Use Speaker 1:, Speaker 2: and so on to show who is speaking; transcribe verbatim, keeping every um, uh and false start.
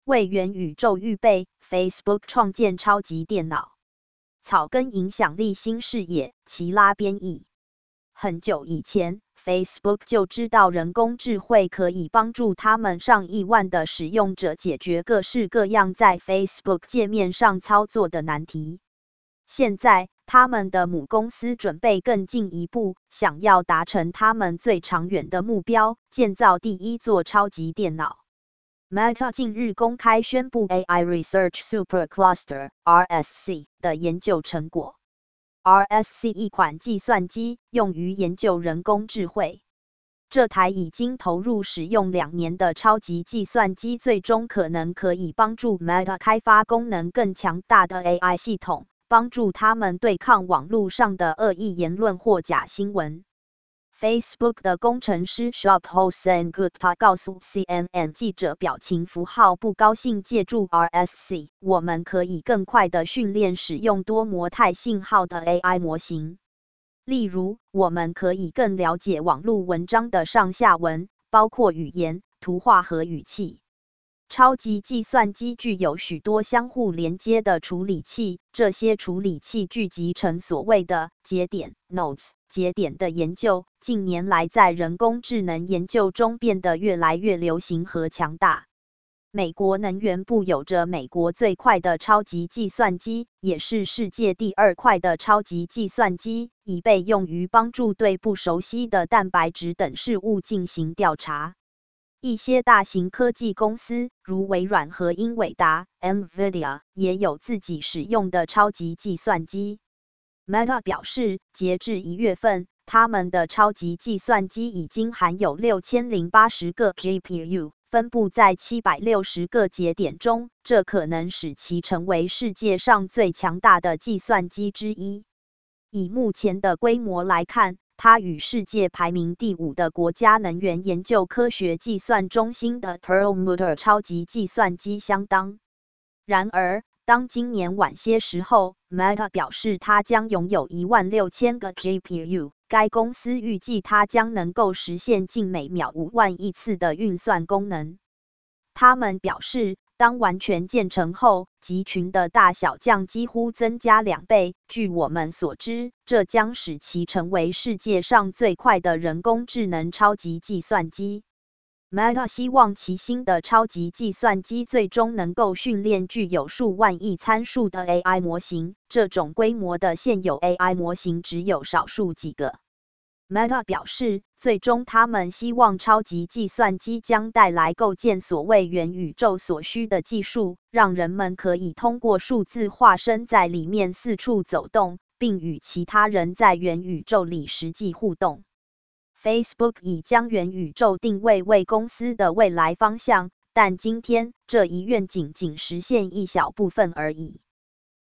Speaker 1: 为元宇宙预备 ，Facebook 创建超级电脑。草根影响力新视野，齐拉编译。很久以前 ，Facebook 就知道人工智慧可以帮助他们上亿万的使用者解决各式各样在 Facebook 界面上操作的难题。现在，他们的母公司准备更进一步，想要达成他们最长远的目标，建造第一座超级电脑。Meta 近日公开宣布 A I Research Supercluster (R S C) 的研究成果。R S C 一款计算机，用于研究人工智慧。这台已经投入使用两年的超级计算机，最终可能可以帮助 Meta 开发功能更强大的 A I 系统，帮助他们对抗网络上的恶意言论或假新闻。Facebook 的工程师 Shop Hossein Gupta 告诉 C N N 记者，表情符号不高兴借助 R S C， 我们可以更快地训练使用多模态信号的 A I 模型。例如，我们可以更了解网络文章的上下文，包括语言、图画和语气。超级计算机具有许多相互连接的处理器，这些处理器聚集成所谓的节点 （nodes）。节点的研究近年来在人工智能研究中变得越来越流行和强大。美国能源部有着美国最快的超级计算机，也是世界第二快的超级计算机，已被用于帮助对不熟悉的蛋白质等事物进行调查。一些大型科技公司，如微软和英伟达 （NVIDIA） 也有自己使用的超级计算机。Meta 表示，截至一月份，他们的超级计算机已经含有六千零八十个 G P U， 分布在七百六十个节点中，这可能使其成为世界上最强大的计算机之一。以目前的规模来看，它与世界排名第五的国家能源研究科学计算中心的 Perlmutter 超级计算机相当。然而，当今年晚些时候 ，Meta 表示它将拥有一万六千个 G P U， 该公司预计它将能够实现近每秒五万亿次的运算功能。他们表示，当完全建成后，集群的大小将几乎增加两倍。据我们所知，这将使其成为世界上最快的人工智能超级计算机。Meta 希望其新的超级计算机最终能够训练具有数万亿参数的 A I 模型，这种规模的现有 A I 模型只有少数几个。Meta 表示，最终他们希望超级计算机将带来构建所谓元宇宙所需的技术，让人们可以通过数字化身在里面四处走动，并与其他人在元宇宙里实际互动。Facebook 已将元宇宙定位为公司的未来方向，但今天这一愿景仅实现一小部分而已。